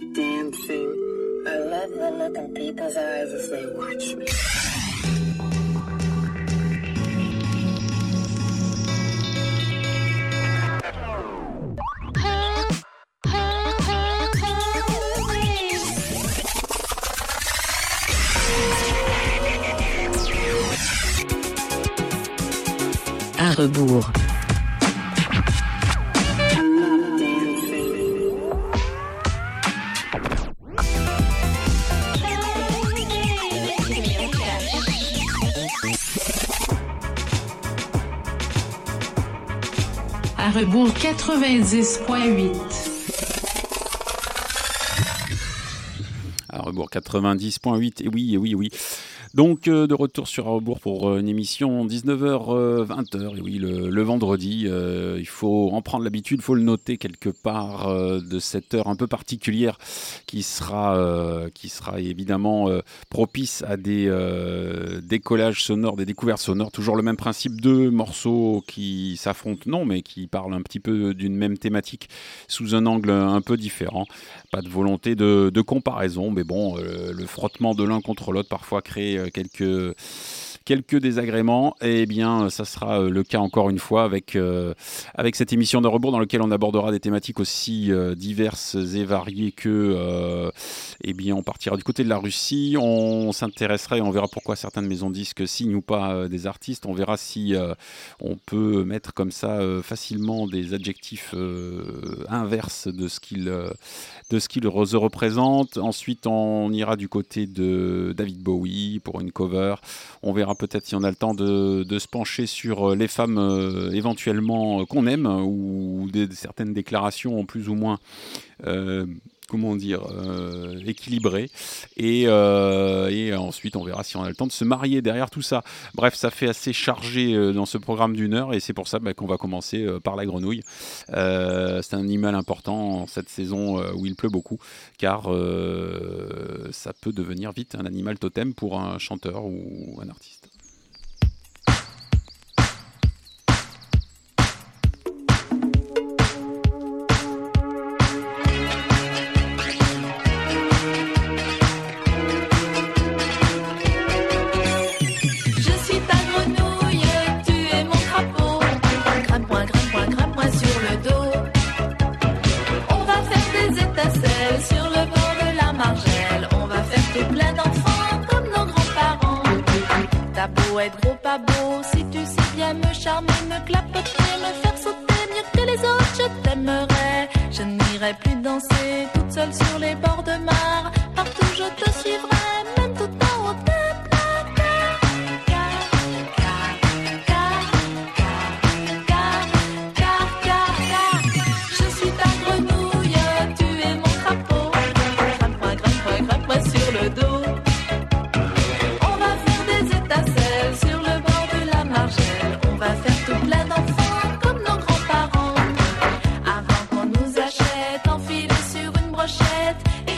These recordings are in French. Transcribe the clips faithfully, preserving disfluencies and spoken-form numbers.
dancing. I love the look in people's eyes as they watch me. À rebours. À rebours quatre-vingt-dix point huit. À rebours quatre-vingt-dix point huit, et oui, et oui, et oui. Donc, euh, de retour sur À rebours pour euh, une émission dix-neuf heures vingt heures, et oui, le, le vendredi. Euh, il faut en prendre l'habitude, il faut le noter quelque part euh, de cette heure un peu particulière qui sera, euh, qui sera évidemment euh, propice à des euh, décollages sonores, des découvertes sonores. Toujours le même principe, deux morceaux qui s'affrontent, non, mais qui parlent un petit peu d'une même thématique sous un angle un peu différent. Pas de volonté de, de comparaison, mais bon, euh, le frottement de l'un contre l'autre parfois crée euh, quelques, quelques désagréments. Et eh bien, ça sera le cas encore une fois avec, euh, avec cette émission de rebours dans laquelle on abordera des thématiques aussi euh, diverses et variées que, euh, eh bien, on partira du côté de la Russie. On s'intéressera et on verra pourquoi certaines maisons de disques signent ou pas euh, des artistes. On verra si euh, on peut mettre comme ça euh, facilement des adjectifs euh, inverses de ce qu'ils euh, de ce qu'il se représente. Ensuite, on ira du côté de David Bowie pour une cover. On verra peut-être si on a le temps de, de se pencher sur les femmes euh, éventuellement qu'on aime ou des, certaines déclarations plus ou moins... Euh, comment dire, euh, équilibré. Et, euh, et ensuite, on verra si on a le temps de se marier derrière tout ça. Bref, ça fait assez chargé euh, dans ce programme d'une heure et c'est pour ça bah, qu'on va commencer euh, par la grenouille. Euh, c'est un animal important en cette saison euh, où il pleut beaucoup, car euh, ça peut devenir vite un animal totem pour un chanteur ou un artiste. T'as beau être gros pas beau, si tu sais bien me charmer, me clapoter, me faire sauter mieux que les autres, je t'aimerais. Je n'irai plus danser toute seule sur les bords de mer. Partout je te suivrai, même tout en haut des je suis ta grenouille, tu es mon crapaud. Grimpe-moi, grimpe-moi, grimpe-moi sur le dos. Sur le bord de la margelle, on va faire tout plein d'enfants comme nos grands-parents. Avant qu'on nous achète, enfiler sur une brochette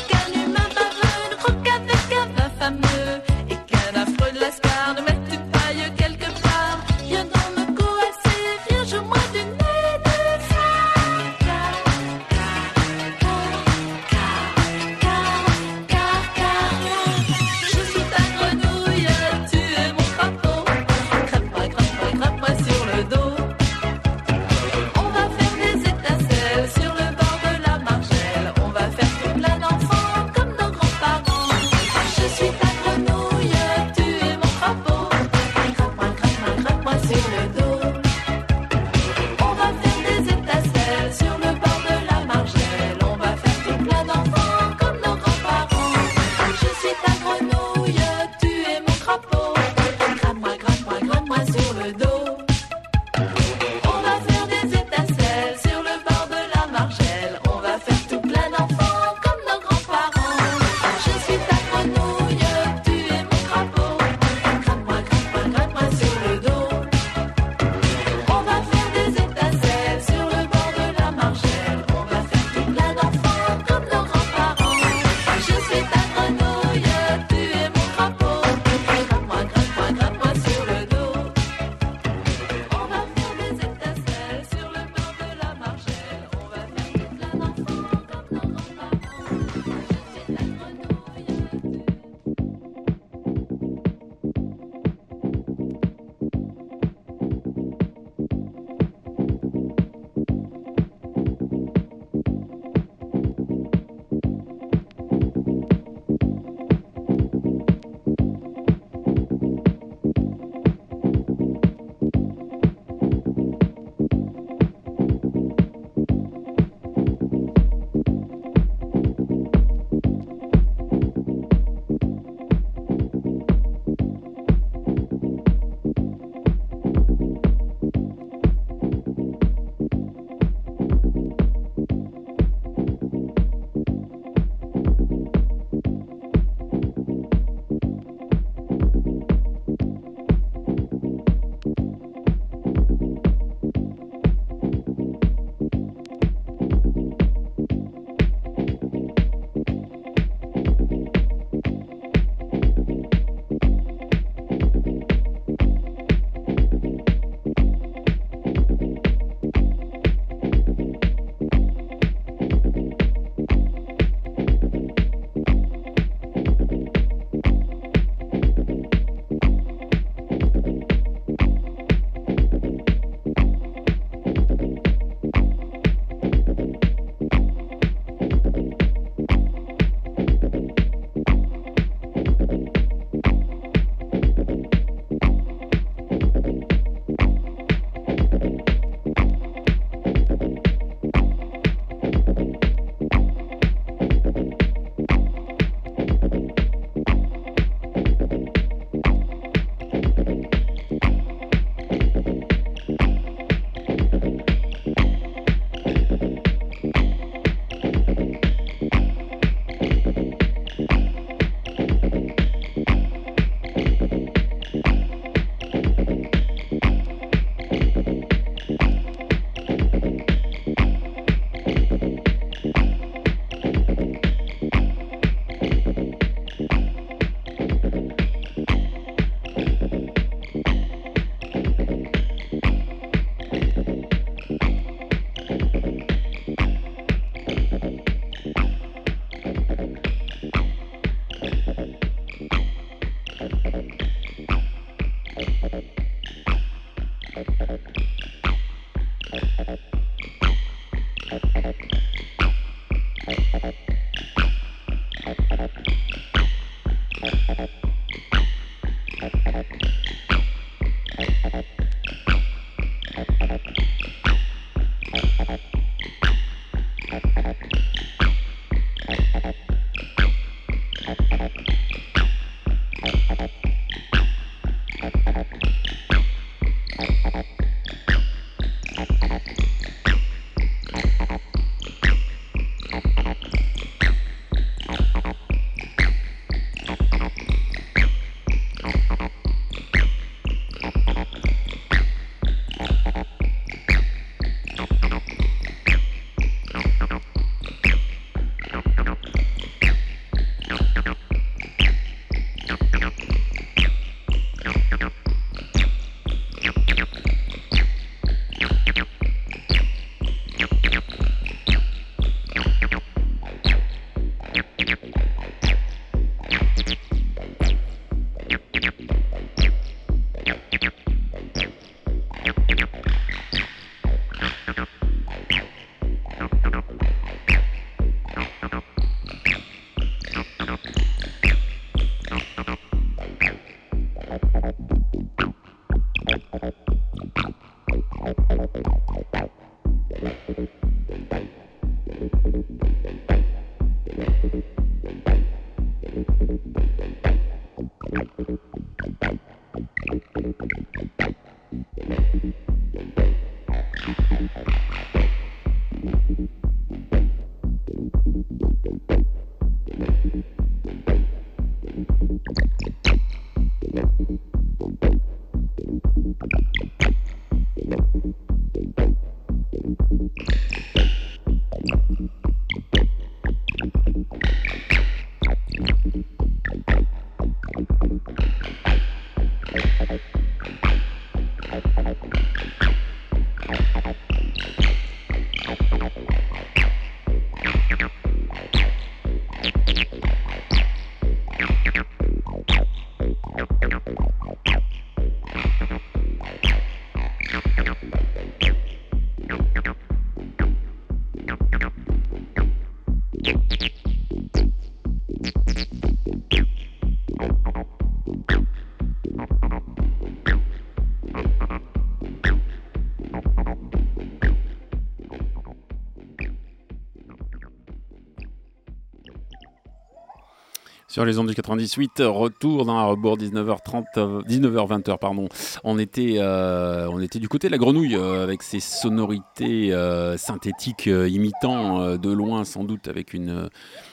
Sur les ondes du quatre-vingt-dix-huit, retour dans un rebours dix-neuf heures trente, dix-neuf heures vingt pardon. On était, euh, on était du côté de la grenouille euh, avec ses sonorités euh, synthétiques euh, imitant euh, de loin sans doute avec une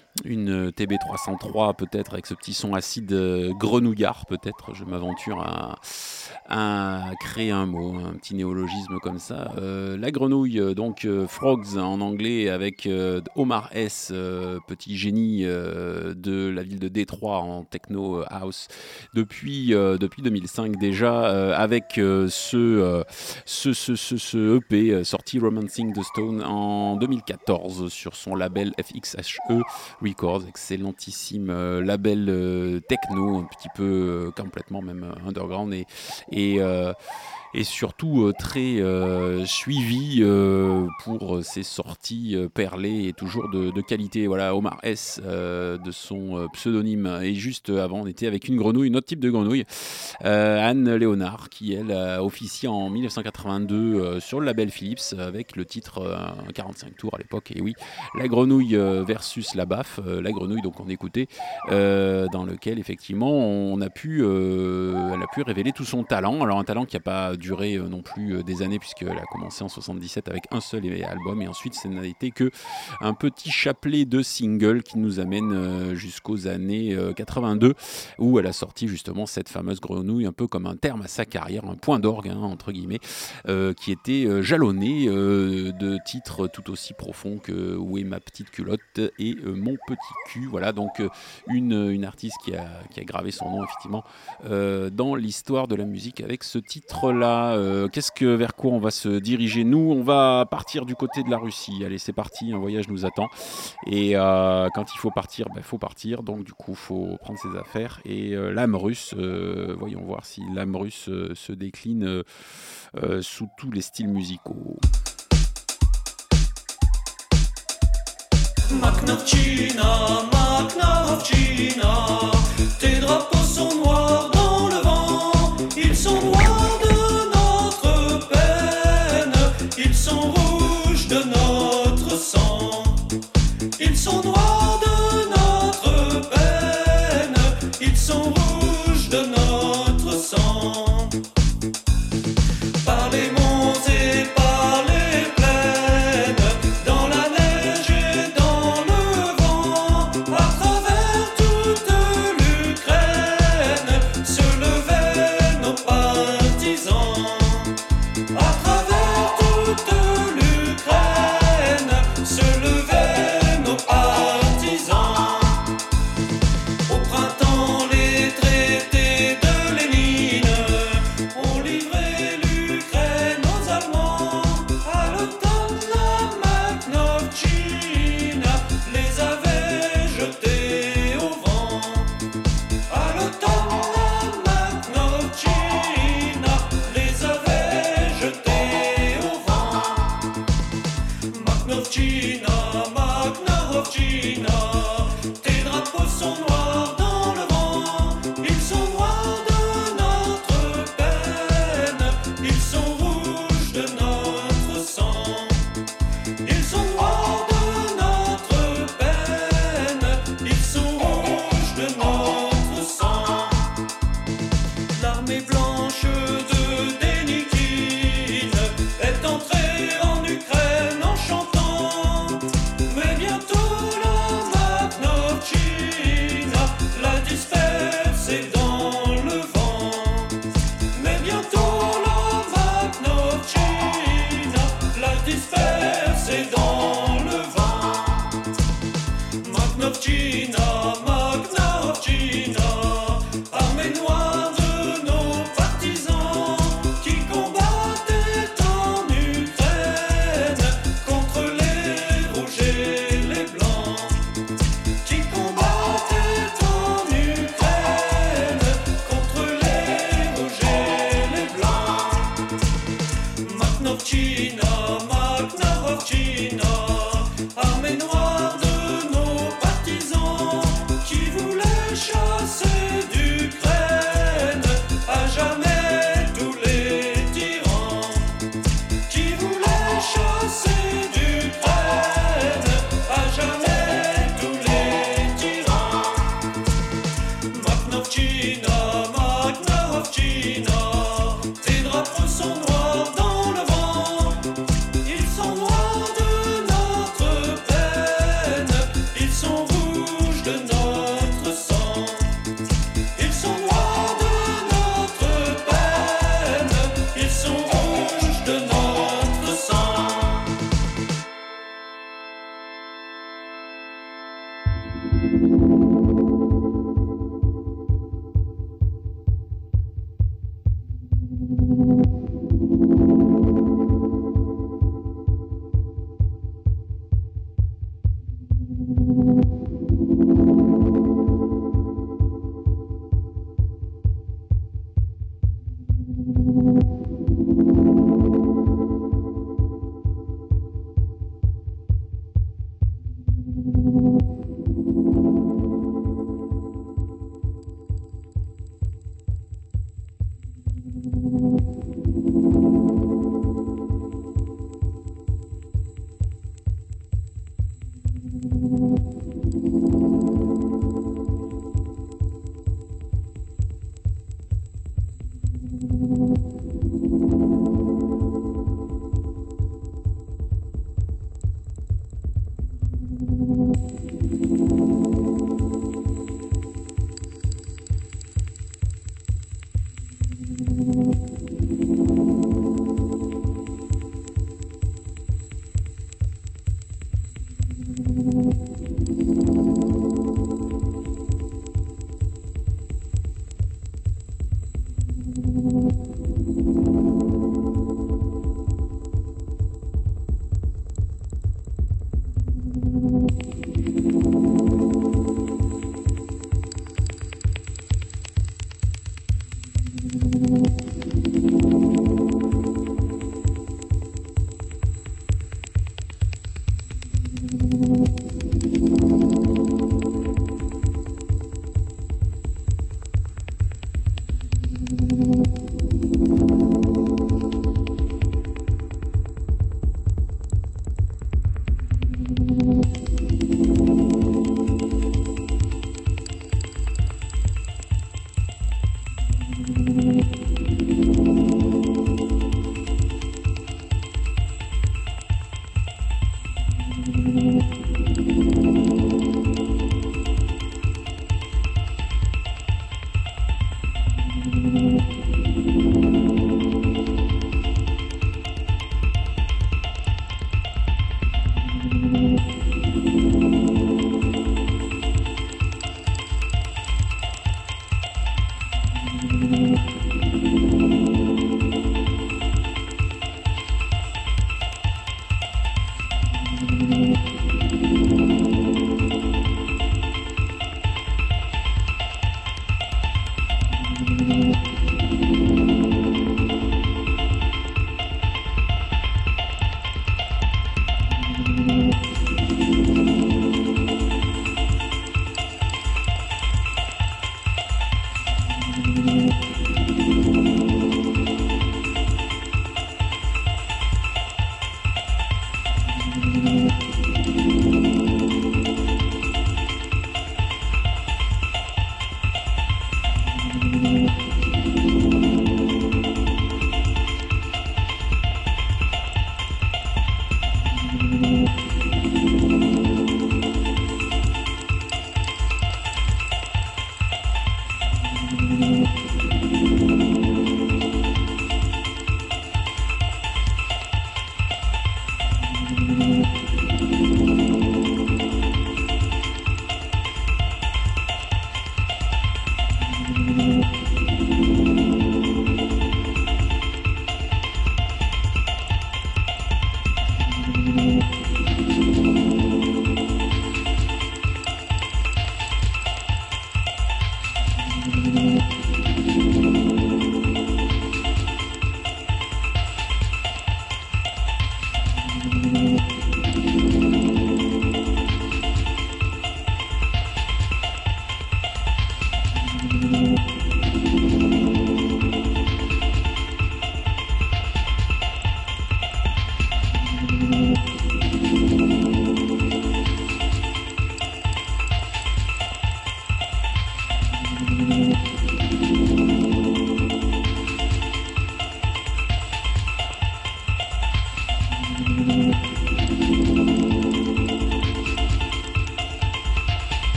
une T B trois cent trois peut-être avec ce petit son acide euh, grenouillard peut-être. Je m'aventure à, à créer un mot, un petit néologisme comme ça. Euh, la grenouille, donc euh, Frogs en anglais avec euh, Omar S, euh, petit génie euh, de la ville de Détroit en techno house depuis euh, depuis deux mille cinq déjà euh, avec euh, ce, euh, ce, ce ce ce E P euh, sorti Romancing the Stone en deux mille quatorze sur son label F X H E Records, excellentissime euh, label euh, techno, un petit peu euh, complètement même euh, underground et, et, euh, et surtout euh, très euh, suivi euh, pour ses sorties euh, perlées et toujours de, de qualité. Voilà, Omar S euh, de son euh, pseudonyme. Et juste avant, on était avec une grenouille, une autre type de grenouille, euh, Anne Léonard, qui elle a officié en dix-neuf cent quatre-vingt-deux euh, sur le label Philips avec le titre euh, quarante-cinq tours à l'époque. Et oui, la grenouille euh, versus la baffe, euh, la grenouille donc on écoutait, euh, dans lequel effectivement on a pu, euh, elle a pu révéler tout son talent. Alors un talent qui n'a pas duré euh, non plus euh, des années puisqu'elle a commencé en soixante-dix-sept avec un seul album et ensuite ça n'a été que un petit chapelet de singles qui nous amène euh, jusqu'aux années euh, quatre-vingt-deux où elle a sorti justement cette fameuse grenouille un peu comme un terme à sa carrière, un point d'orgue hein, entre guillemets, euh, qui était euh, jalonné euh, de titres tout aussi profonds que Où est ma petite culotte et euh, Mon petit cul. Voilà donc euh, une, une artiste qui a, qui a gravé son nom effectivement euh, dans l'histoire de la musique avec ce titre-là. Euh, qu'est-ce que, vers quoi on va se diriger? Nous, on va partir du côté de la Russie. Allez, c'est parti, un voyage nous attend. Et euh, quand il faut partir, il ben, faut partir. Donc du coup, il faut prendre ses affaires. Et euh, l'âme russe, euh, voyons voir si l'âme russe euh, se décline euh, euh, sous tous les styles musicaux. Maknovčina, Maknovčina, tes drapeaux sont noirs dans le vent, ils sont noirs de notre peine, ils sont rouges de notre sang, ils sont noirs de notre peine, ils sont rouges de notre sang. Par les monts et par les plaines, dans la neige et dans le vent, à travers toute l'Ukraine, se levaient nos partisans. À travers toute l'Ukraine, se levaient nos partisans. Au printemps, les traités de Lénine ont livré l'Ukraine aux Allemands. À l'automne, la Maknovčina les avait jetés au vent. À l'automne, la Maknovčina les avait jetés au vent. Maknovčina, Maknovčina, tes drapeaux sont noirs dans le vent, ils sont noirs de notre peine, ils sont rouges de notre sang, ils sont noirs de notre peine, ils sont rouges de notre sang. L'armée blanche de Dénikine est entrée en Ukraine en chantant, mais bientôt la Maknovčina l'a dispersée dans le vent. Mais bientôt la Maknovčina l'a dispersée dans le vent. Maknovčina, Maknovčina, armée noire de nos partisans qui combattaient en Ukraine contre les rouges et les blancs, qui combattaient en Ukraine contre les rouges et les blancs. Maknovčina, Maknovčina, armée noire de nos partisans qui voulaient chasser d'Ukraine à jamais tous les tyrans, qui voulaient chasser d'Ukraine à jamais tous les tyrans. Maknovčina, Maknovčina, tes drapeaux sont noirs dans le vent, ils sont noirs de notre peine, ils sont rouges de notre sang, ils sont noirs de notre peine, ils sont rouges de notre sang.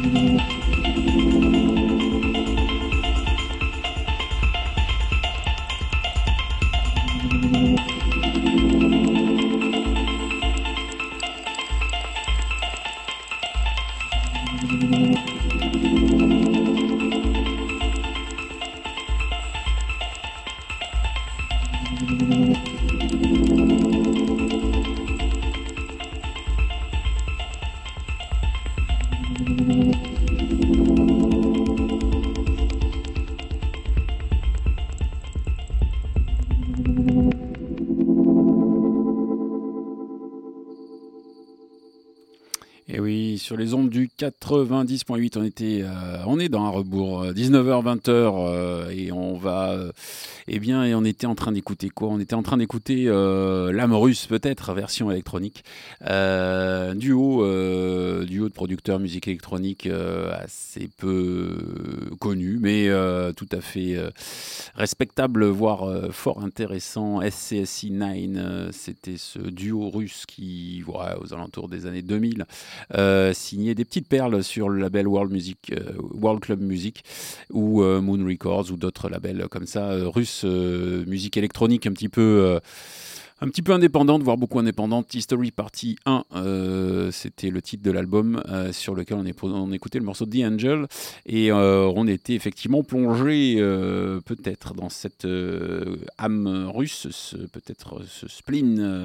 Sur les ondes du quatre-vingt-dix point huit, on était, euh, on est dans un rebours, dix-neuf heures vingt euh, et on va, euh, eh bien, et on était en train d'écouter quoi On était en train d'écouter euh, L'âme russe, peut-être version électronique, euh, duo, euh, duo de producteurs musique électronique euh, assez peu connu, mais euh, tout à fait euh, respectable, voire euh, fort intéressant. S C S I neuf, euh, c'était ce duo russe qui, ouais, aux alentours des années deux mille. Euh, signé des petites perles sur le label World Music, euh, World Club Music ou euh, Moon Records ou d'autres labels comme ça, euh, russes, euh, musique électronique un petit peu... Euh, Un petit peu indépendante, voire beaucoup indépendante. History Party un, euh, c'était le titre de l'album euh, sur lequel on, est, on écoutait le morceau The Angel. Et euh, on était effectivement plongé euh, peut-être dans cette euh, âme russe, ce, peut-être ce spleen,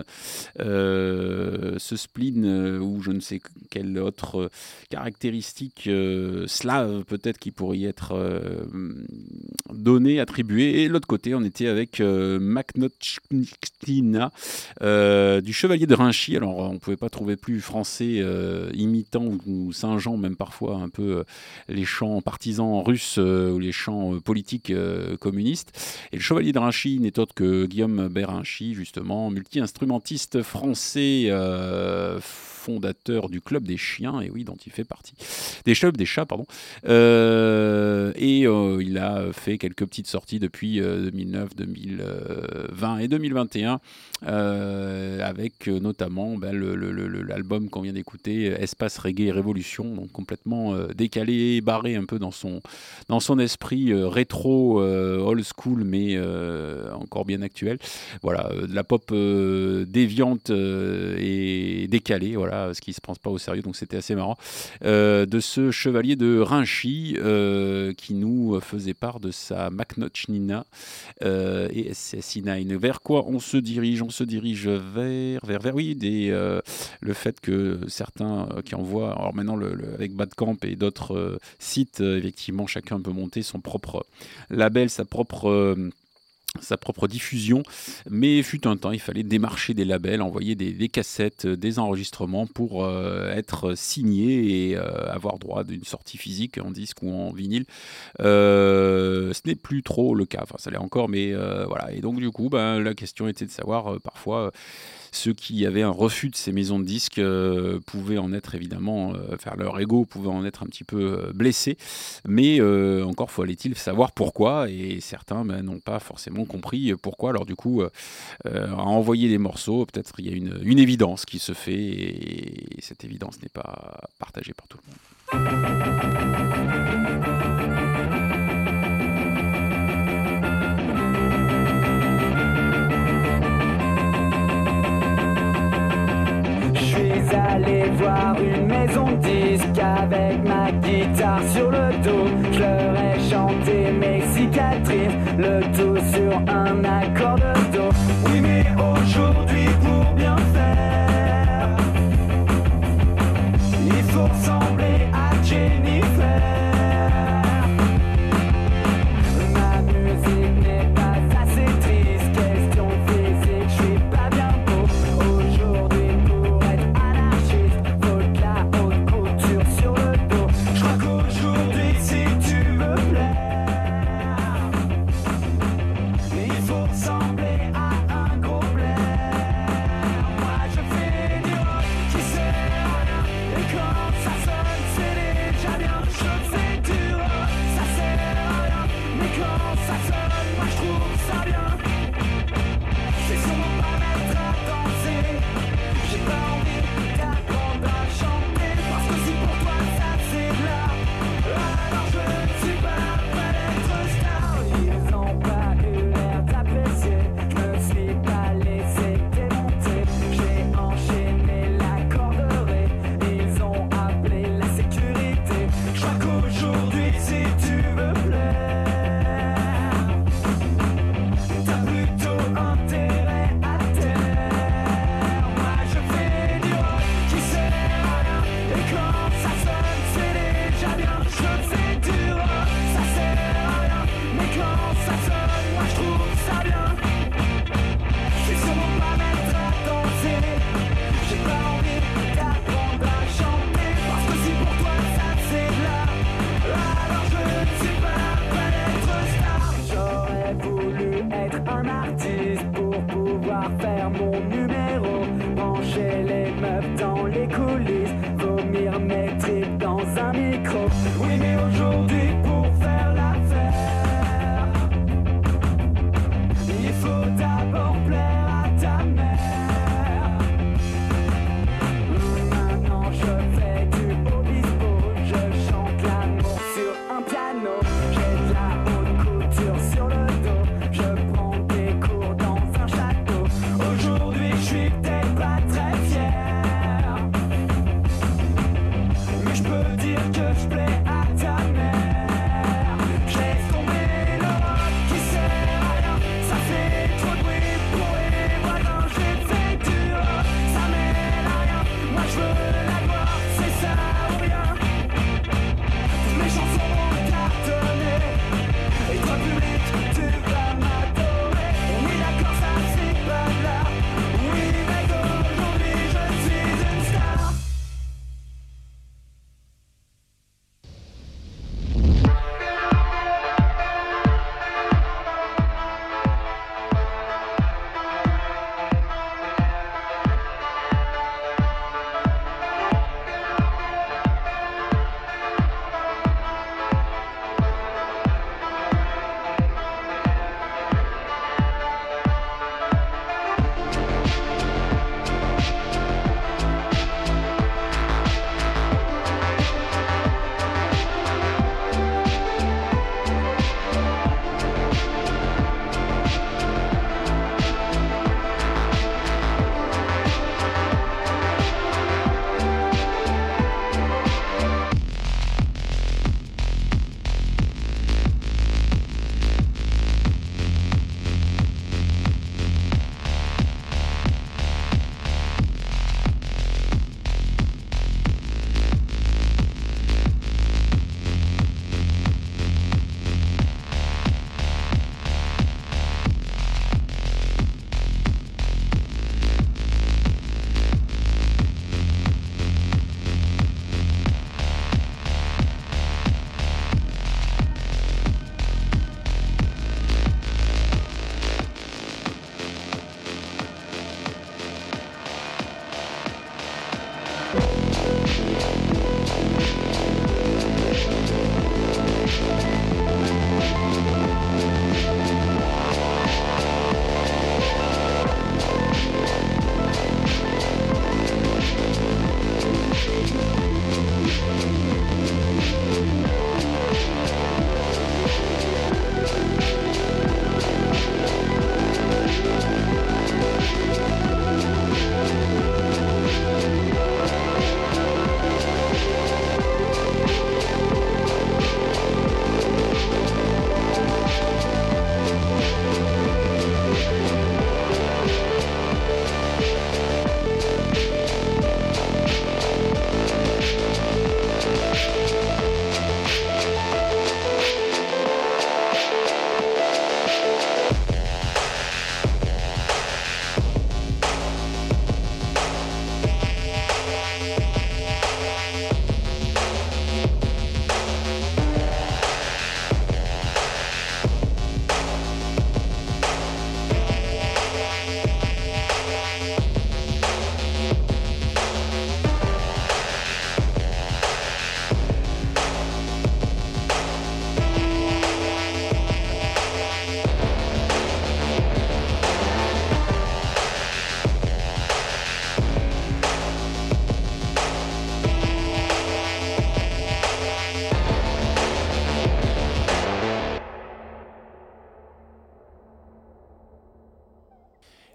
euh, ce spleen euh, ou je ne sais quelle autre caractéristique euh, slave peut-être qui pourrait y être euh, donnée, attribuée. Et de l'autre côté, on était avec euh, Machnotchkina, Euh, du Chevalier de Rinchy. Alors on ne pouvait pas trouver plus français euh, imitant ou, ou Saint-Jean, même parfois un peu euh, les chants partisans russes euh, ou les chants euh, politiques euh, communistes. Et le Chevalier de Rinchy n'est autre que Guillaume Berinchy, justement, multi-instrumentiste français, euh, fondateur du Club des Chiens, et oui, dont il fait partie. Des Clubs des Chats, pardon. Euh, et euh, il a fait quelques petites sorties depuis euh, deux mille neuf, deux mille vingt et deux mille vingt et un, euh, avec euh, notamment ben, le, le, le, l'album qu'on vient d'écouter, Espace Reggae Révolution, donc complètement euh, décalé, barré un peu dans son, dans son esprit euh, rétro, euh, old school, mais euh, encore bien actuel. Voilà, euh, de la pop euh, déviante euh, et décalée, voilà, ce qui ne se prend pas au sérieux, donc c'était assez marrant, euh, de ce Chevalier de Rinchy euh, qui nous faisait part de sa Machnotchkina euh, et S C S I neuf. Vers quoi on se dirige On se dirige vers, vers, vers oui, des, euh, le fait que certains euh, qui envoient, alors maintenant le, le, avec Badcamp et d'autres euh, sites, euh, effectivement, chacun peut monter son propre label, sa propre... Euh, sa propre diffusion, mais fut un temps, il fallait démarcher des labels, envoyer des, des cassettes, des enregistrements pour euh, être signé et euh, avoir droit d'une sortie physique en disque ou en vinyle. Euh, ce n'est plus trop le cas, enfin ça l'est encore, mais euh, voilà. Et donc du coup, ben, la question était de savoir euh, parfois... Euh, ceux qui avaient un refus de ces maisons de disques euh, pouvaient en être évidemment, euh, faire leur ego pouvait en être un petit peu euh, blessé, mais euh, encore fallait-il savoir pourquoi, et certains ben, n'ont pas forcément compris pourquoi. Alors du coup, euh, à envoyer des morceaux, peut-être il y a une, une évidence qui se fait, et, et cette évidence n'est pas partagée par tout le monde. Allez voir une maison de disques avec ma guitare sur le dos. Je leur ai chanté mes cicatrices, le tout sur un accord de do. Oui, mais aujourd'hui pour bien faire, il faut ressembler à Jennifer. Ma musique n'est pas assez triste, question physique, je suis pas bien beau aujourd'hui. Ressembler à un gros blé. Moi je fais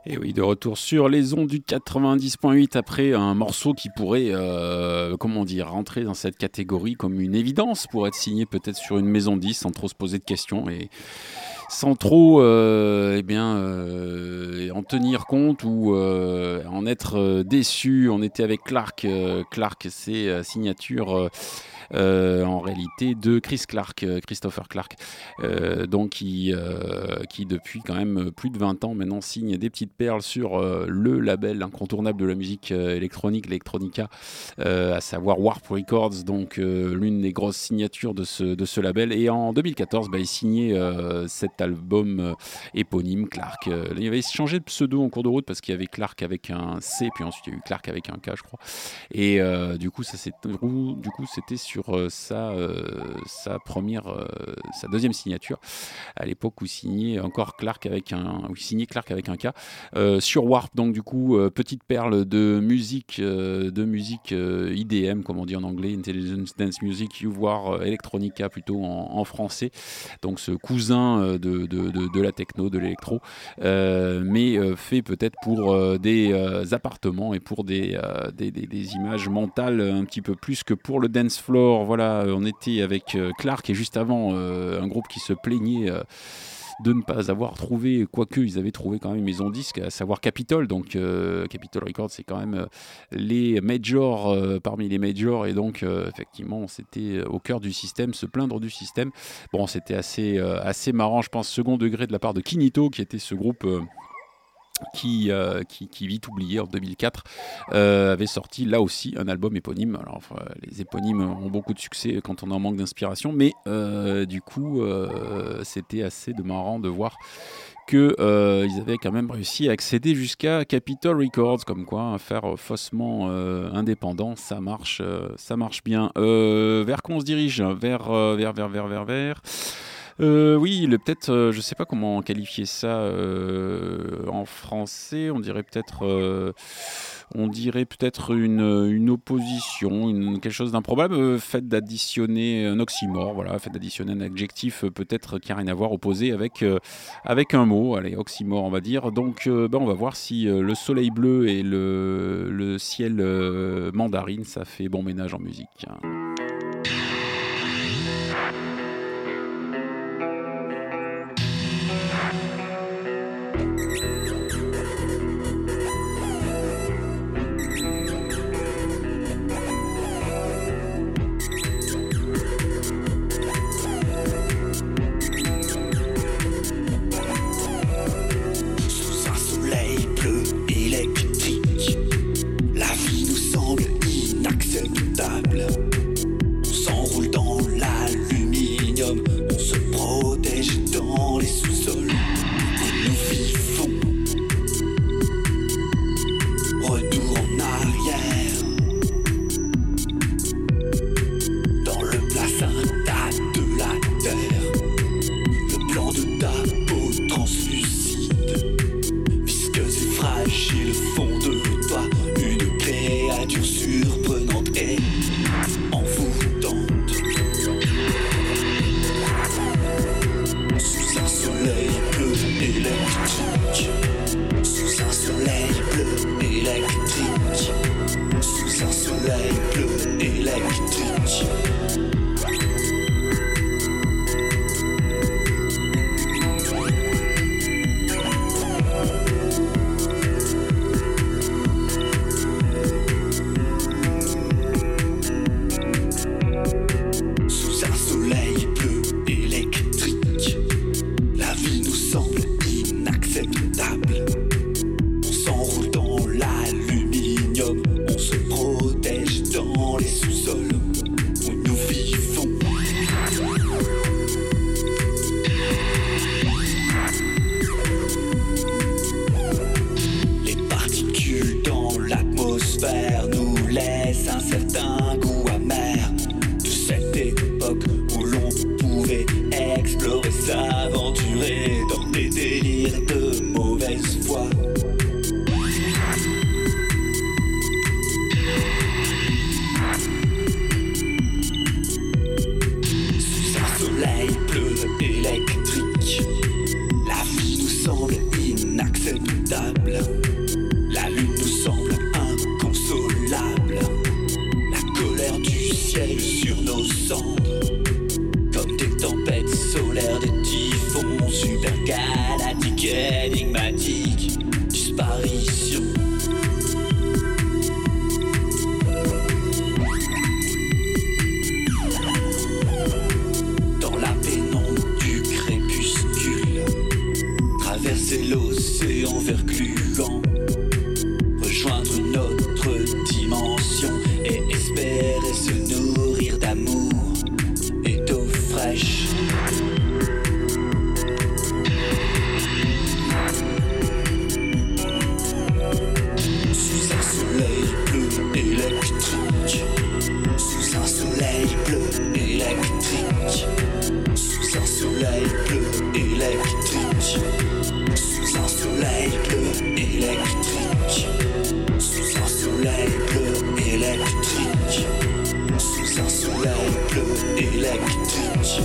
Et oui, de retour sur les ondes du quatre-vingt-dix point huit après un morceau qui pourrait, euh, comment dire, rentrer dans cette catégorie comme une évidence pour être signé peut-être sur une maison de disques sans trop se poser de questions et sans trop euh, eh bien, euh, en tenir compte ou euh, en être déçu. On était avec Clark. Euh, Clark, c'est euh, signature... Euh, Euh, en réalité de Chris Clark, euh, Christopher Clark, euh, donc qui, euh, qui depuis quand même plus de vingt ans maintenant signe des petites perles sur euh, le label incontournable de la musique euh, électronique, l'Electronica, euh, à savoir Warp Records, donc euh, l'une des grosses signatures de ce, de ce label. Et en deux mille quatorze, bah, il signait euh, cet album euh, éponyme, Clark. Euh, il avait changé de pseudo en cours de route parce qu'il y avait Clark avec un C, puis ensuite il y a eu Clark avec un K, je crois. Et euh, du coup, ça c'est, du coup, c'était sur Euh, sa, euh, sa première, euh, sa deuxième signature à l'époque où signait encore Clark avec un, où il signait Clark avec un K euh, sur Warp. Donc du coup, euh, petite perle de musique, euh, de musique euh, I D M, comme on dit en anglais, Intelligence Dance Music, voire euh, Electronica plutôt en, en français. Donc ce cousin euh, de, de, de, de la techno, de l'électro, euh, mais euh, fait peut-être pour euh, des euh, appartements et pour des, euh, des, des, des images mentales un petit peu plus que pour le dance floor. Voilà, on était avec Clark et juste avant euh, un groupe qui se plaignait euh, de ne pas avoir trouvé, quoique ils avaient trouvé quand même une maison disque, à savoir Capitol. Donc euh, Capitol Records, c'est quand même euh, les majors euh, parmi les majors, et donc euh, effectivement c'était au cœur du système, se plaindre du système. Bon, c'était assez, euh, assez marrant, je pense, second degré de la part de Kinito, qui était ce groupe euh, Qui, euh, qui, qui vite oublié en deux mille quatre, euh, avait sorti là aussi un album éponyme. Alors enfin, les éponymes ont beaucoup de succès quand on en manque d'inspiration, mais euh, du coup euh, c'était assez de marrant de voir qu'ils euh, avaient quand même réussi à accéder jusqu'à Capitol Records, comme quoi faire faussement euh, indépendant, ça marche, euh, ça marche bien. Euh, vers quoi on se dirige ? Vers, euh, vers, vers, vers, vers, vers. Euh, oui, le, peut-être, euh, je ne sais pas comment qualifier ça euh, en français, on dirait peut-être, euh, on dirait peut-être une, une opposition, une, quelque chose d'improbable, euh, fait d'additionner un oxymore, voilà, fait d'additionner un adjectif euh, peut-être qui n'a rien à voir, opposé avec, euh, avec un mot, allez, oxymore on va dire. Donc euh, ben, on va voir si euh, le soleil bleu et le, le ciel euh, mandarine, ça fait bon ménage en musique. On se protège dans les sous-sols. faire et se nourrir d'amour et d'eau fraîche. Sous un soleil bleu électrique, sous un soleil bleu électrique, sous un soleil bleu électrique, sous un soleil bleu électrique, sous un soleil bleu électrique, sous un soleil bleu électrique.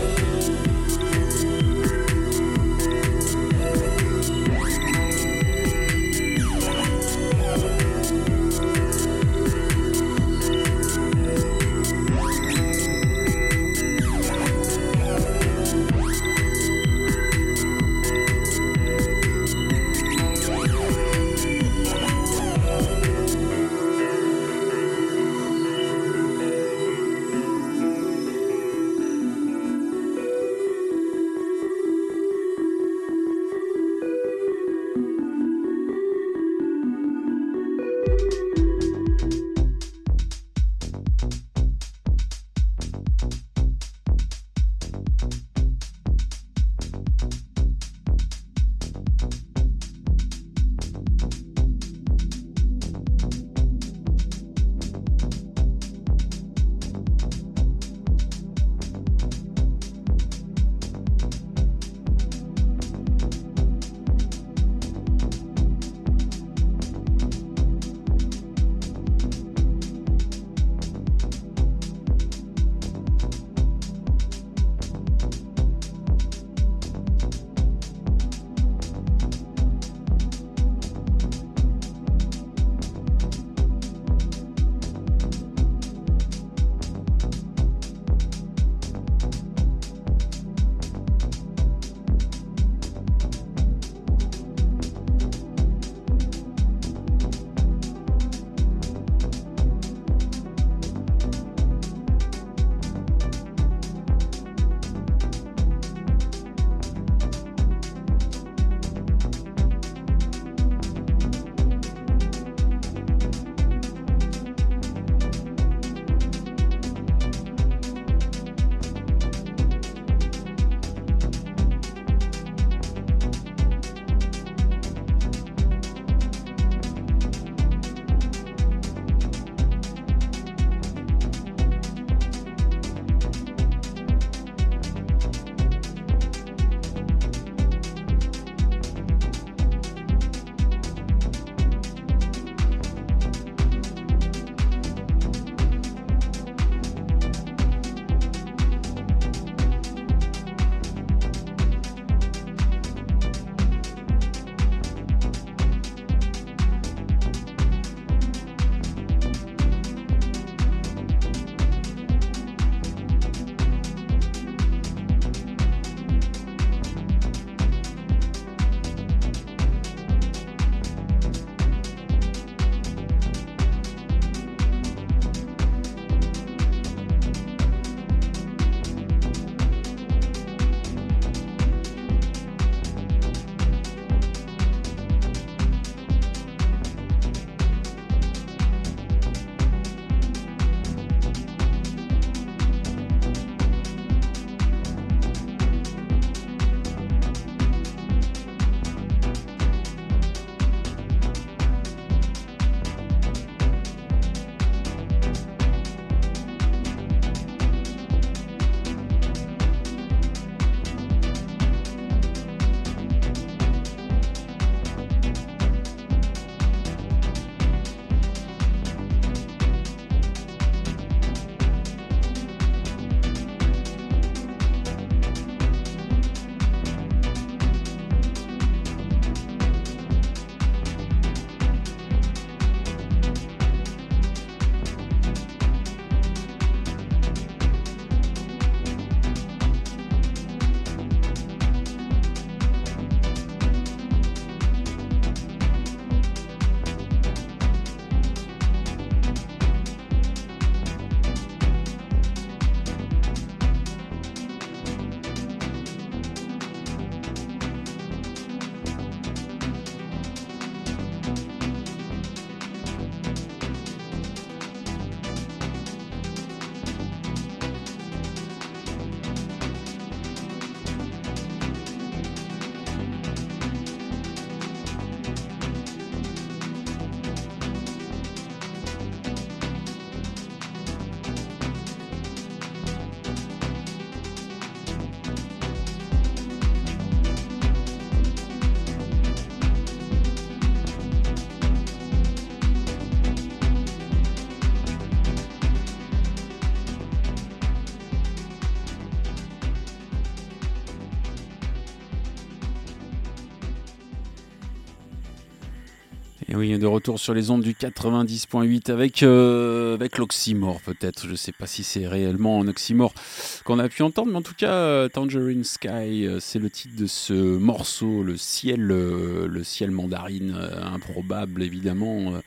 Et oui, de retour sur les ondes du quatre-vingt-dix point huit avec, euh, avec l'oxymore peut-être. Je ne sais pas si c'est réellement un oxymore qu'on a pu entendre, mais en tout cas, euh, Tangerine Sky, euh, c'est le titre de ce morceau, le ciel, euh, le ciel mandarine, euh, improbable évidemment. Euh,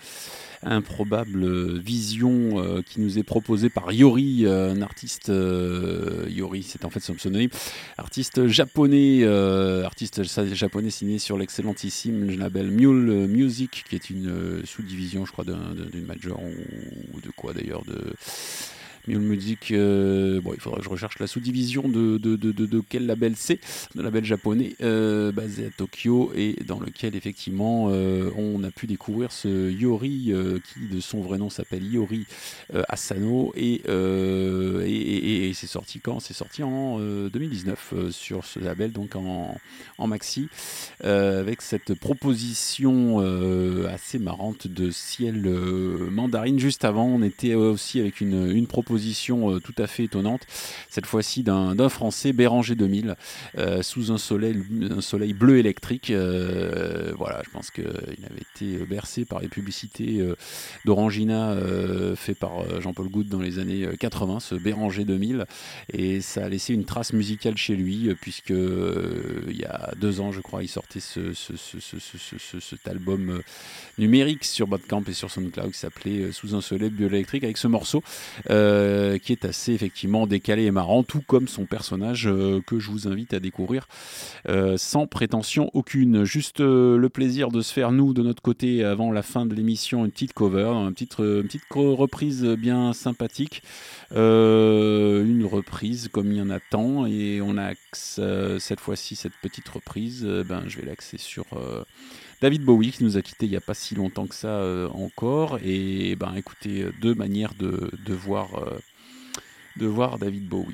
improbable vision euh, qui nous est proposée par Yori, euh, un artiste, euh, Yori c'est en fait son pseudonyme, artiste japonais, euh, artiste japonais signé sur l'excellentissime label Mule Music, qui est une euh, sous-division je crois d'un, d'une major ou, ou de quoi d'ailleurs, de Mule Music, euh, bon, il faudra que je recherche la sous-division de, de, de, de, de quel label c'est, de label japonais euh, basé à Tokyo, et dans lequel effectivement euh, on a pu découvrir ce Yori euh, qui de son vrai nom s'appelle Yori euh, Asano, et, euh, et, et, et c'est sorti quand C'est sorti en euh, deux mille dix-neuf euh, sur ce label, donc en, en maxi, euh, avec cette proposition euh, assez marrante de ciel euh, mandarine. Juste avant, on était aussi avec une, une proposition euh, tout à fait étonnante, cette fois-ci d'un, d'un Français, Béranger deux mille, euh, sous un soleil, un soleil bleu électrique. Euh, voilà, je pense qu'il avait été bercé par les publicités euh, d'Orangina euh, fait par euh, Jean-Paul Goutte dans les années quatre-vingts, ce Béranger deux mille, et ça a laissé une trace musicale chez lui, puisque euh, il y a deux ans, je crois, il sortait ce, ce, ce, ce, ce, ce, ce, cet album euh, numérique sur Bandcamp et sur SoundCloud qui s'appelait euh, Sous un soleil bleu électrique, avec ce morceau euh, qui est assez effectivement décalé et marrant, tout comme son personnage euh, que je vous invite à découvrir euh, sans prétention aucune. Juste euh, le plaisir de se faire, nous, de notre côté, avant la fin de l'émission, une petite cover, une petite, euh, une petite reprise bien sympathique, euh, une reprise comme il y en a tant, et on axe euh, cette fois-ci cette petite reprise, euh, ben, je vais l'axer sur... Euh, David Bowie, qui nous a quittés il n'y a pas si longtemps que ça euh, encore. Et ben, écoutez, deux manières de, de, voir, euh, de voir David Bowie.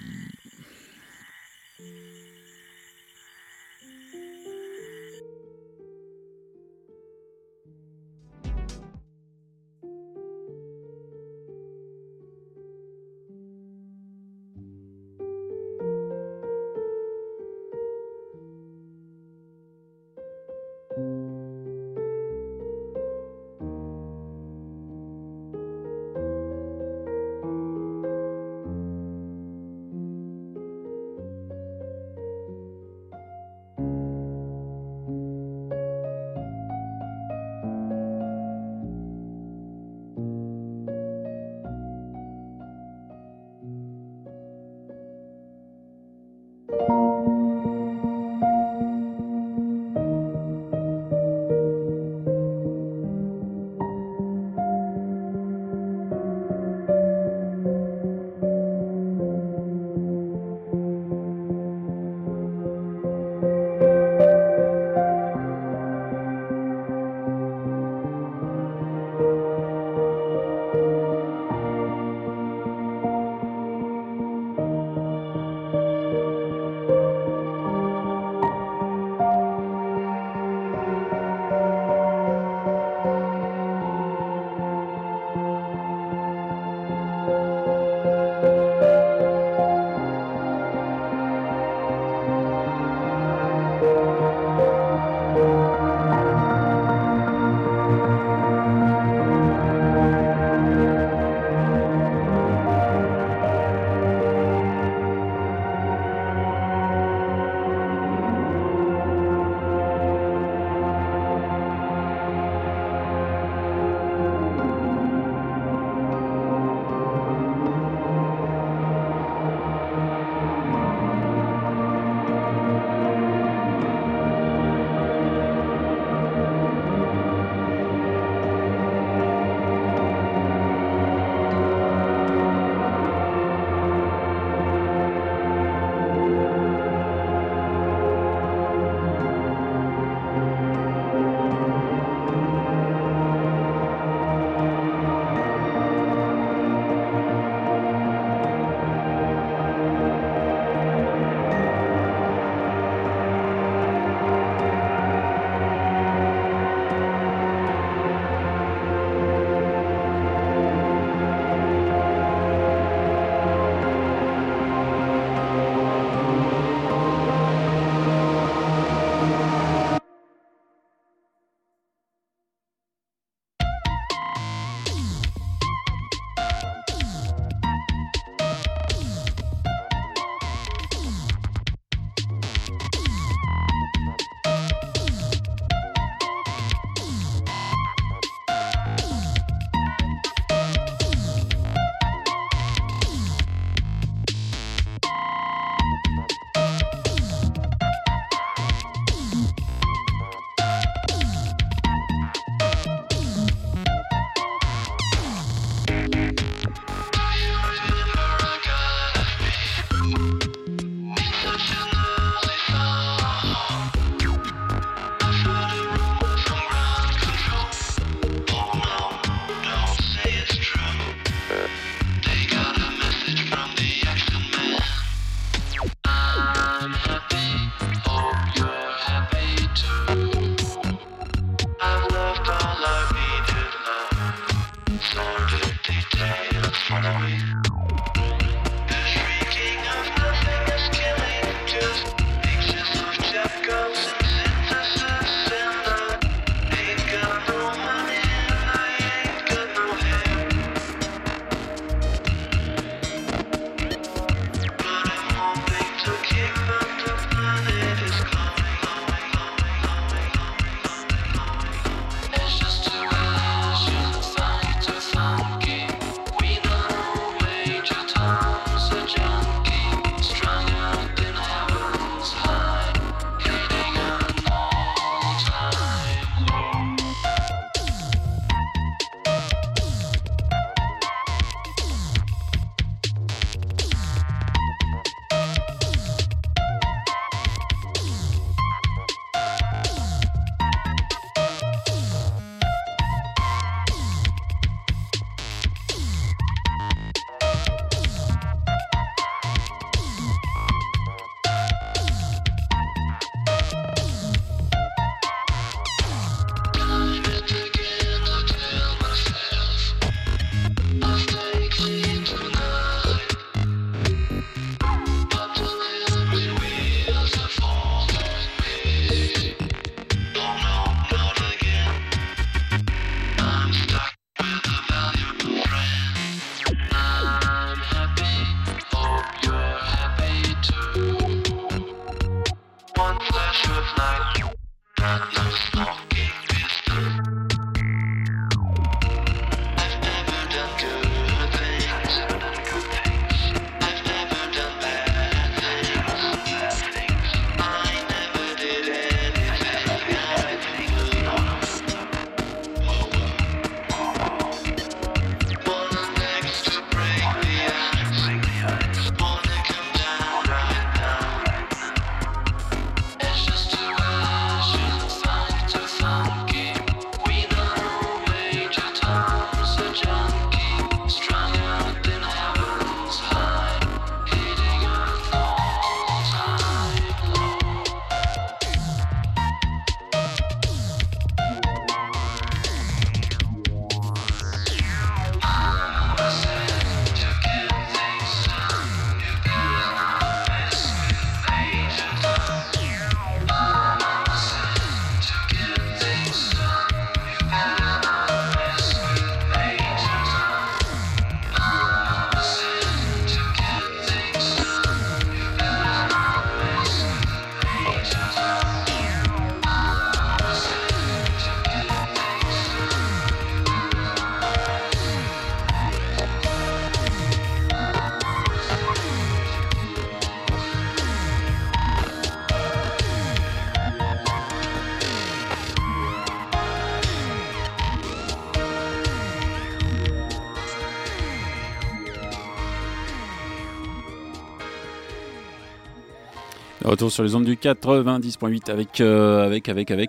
Retour sur les ondes du quatre-vingt-dix point huit avec, euh, avec, avec, avec.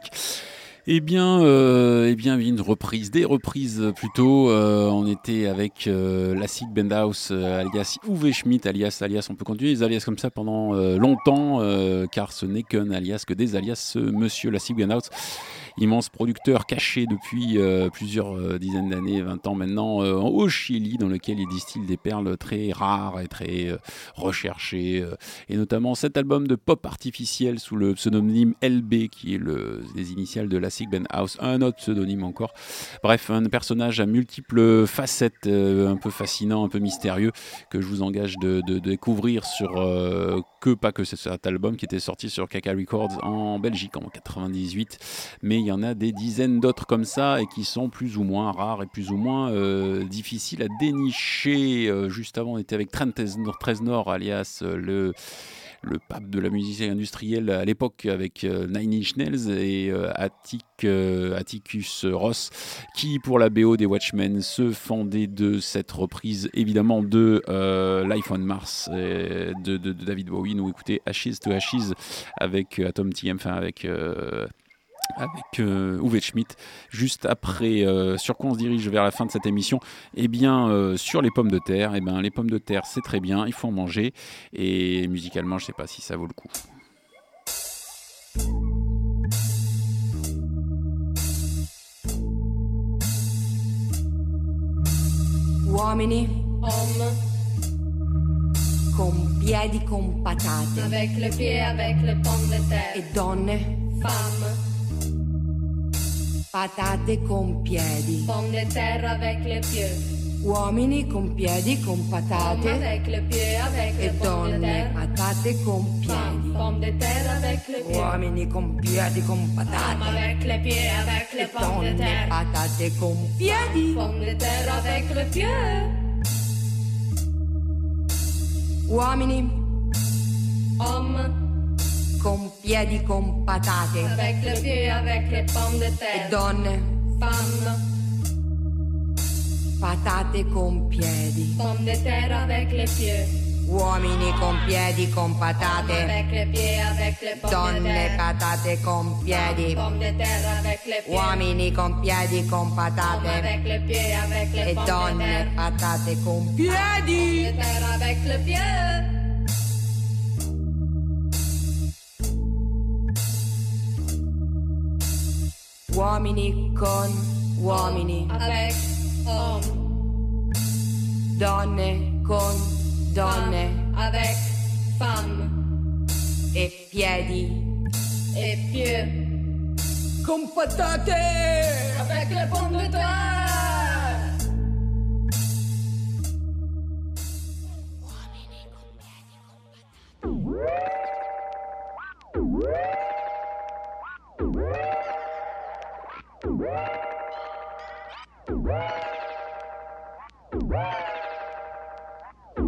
Eh bien, euh, eh bien, une reprise, des reprises plutôt. Euh, on était avec euh, Lassig Bendhaus, euh, alias Uwe Schmidt, alias, alias. On peut continuer les alias comme ça pendant euh, longtemps, euh, car ce n'est qu'un alias, que des alias. Ce monsieur Lassig Bendhaus, immense producteur caché depuis euh, plusieurs euh, dizaines d'années, vingt ans maintenant, euh, au Chili, dans lequel il distille des perles très rares et très euh, recherchées, euh, et notamment cet album de pop artificiel sous le pseudonyme L B, qui est le, les initiales de Lassig Bendhaus, un autre pseudonyme encore. Bref, un personnage à multiples facettes, euh, un peu fascinant, un peu mystérieux, que je vous engage de, de, de découvrir sur euh, que pas que c'est cet album qui était sorti sur Kaka Records en Belgique en quatre-vingt-dix-huit, mais il y en a des dizaines d'autres comme ça et qui sont plus ou moins rares et plus ou moins euh, difficiles à dénicher. Euh, juste avant, on était avec Trent Reznor, alias euh, le le pape de la musique industrielle à l'époque, avec euh, Nine Inch Nails et euh, Attic, euh, Atticus Ross, qui pour la B O des Watchmen se fendait de cette reprise évidemment de euh, Life on Mars de, de, de David Bowie. Nous écoutez Ashes to Ashes avec euh, Atom T M, enfin avec euh, avec euh, Uwe Schmidt. Juste après, euh, sur quoi on se dirige vers la fin de cette émission? Eh bien, euh, sur les pommes de terre. Eh bien, les pommes de terre, c'est très bien, il faut en manger. Et musicalement, je ne sais pas si ça vaut le coup. Uomini, homme, con piedi con patate, avec le pied, avec le pomme de terre, e donne, femme, patate con piedi, pomme de terre avec le pied, uomini con piedi con homme patate, avec le pied, avec e le pomme de donne, terre, patate con femme, piedi, pomme de terre avec le pied, uomini con piedi con homme patate, avec le pied, avec e le pomme de donne, terre, patate con piedi, pomme de terre avec le pied, uomini homme con piedi con patate, avec le pied, avec le pomme de e terre, donne, femme, patate con piedi, pomme de terre avec le pied, uomini con piedi con homme patate, avec le pied, avec le pomme de donne, terre, patate con piedi, pomme de terre avec le pied, uomini con piedi con homme patate, avec le pied, avec le e pomme de donne, terre, patate con pomme piedi, de terre avec le pied. uomini con uomini, Avec homme, donne con donne, avec femme, e piedi et pied, con patate. avec le pomme de terre. Uomini con piedi con patate.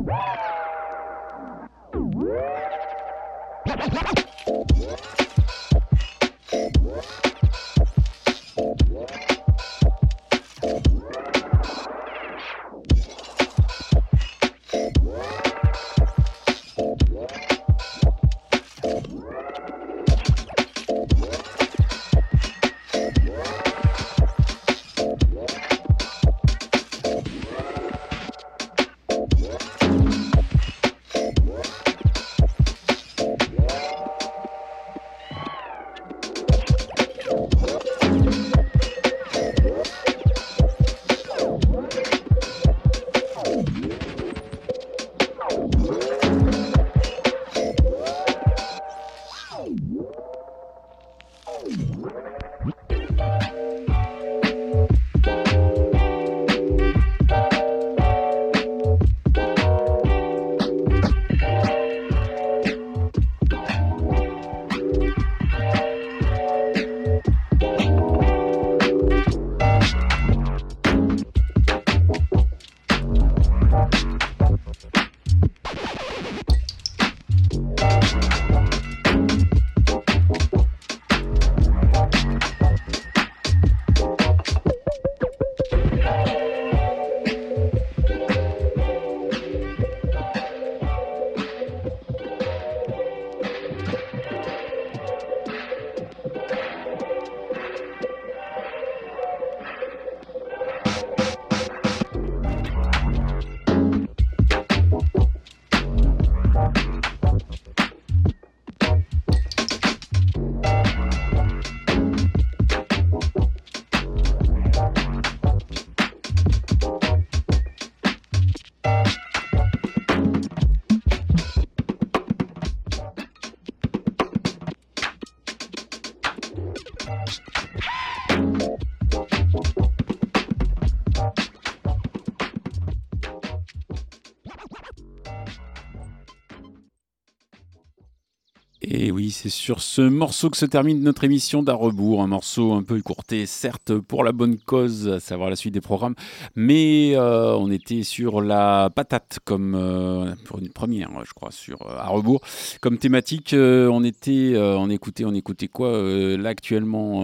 Et oui, c'est sur ce morceau que se termine notre émission d'À rebours, un morceau un peu écourté, certes pour la bonne cause, à savoir la suite des programmes, mais euh, on était sur la patate comme euh, pour une première, je crois, sur euh, À rebours comme thématique. Euh, on était, euh, on écoutait, on écoutait quoi euh, là actuellement,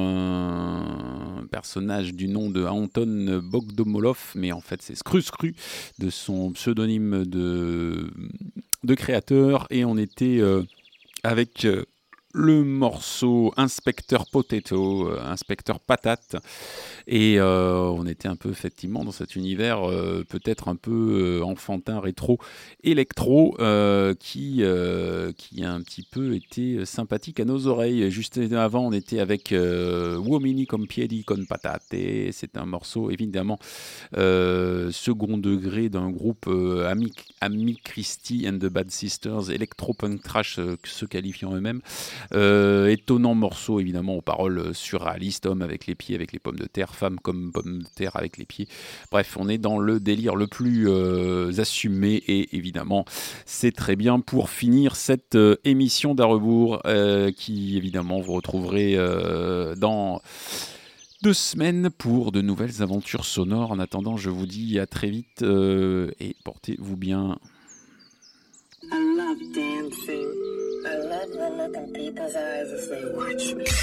un personnage du nom de Anton Bogdomolov, mais en fait c'est Scru Scru de son pseudonyme de de créateur, et on était euh, avec euh, le morceau Inspecteur Potato, euh, Inspecteur Patate, et euh, on était un peu effectivement dans cet univers euh, peut-être un peu euh, enfantin, rétro, électro, euh, qui, euh, qui a un petit peu été sympathique à nos oreilles. Juste avant, on était avec euh, Uomini con piedi con patate, et c'est un morceau évidemment euh, second degré d'un groupe euh, Ami, Ami Christie and the Bad Sisters, électro-punk trash, euh, se qualifiant eux-mêmes. Euh, étonnant morceau évidemment aux paroles surréalistes, homme avec les pieds, avec les pommes de terre, femme comme pommes de terre avec les pieds. Bref, on est dans le délire le plus euh, assumé, et évidemment c'est très bien pour finir cette euh, émission d'À rebours euh, qui évidemment vous retrouverez euh, dans deux semaines pour de nouvelles aventures sonores. En attendant, je vous dis à très vite euh, et portez-vous bien. I love dancing. I love the look in people's eyes as they watch me.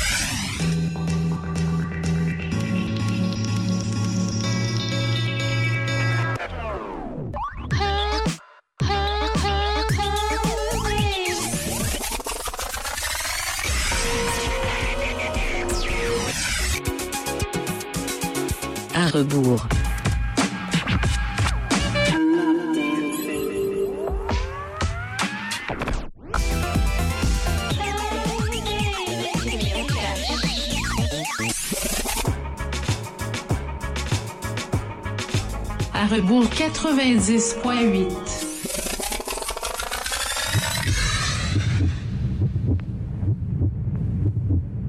À rebours. À rebours quatre-vingt-dix point huit.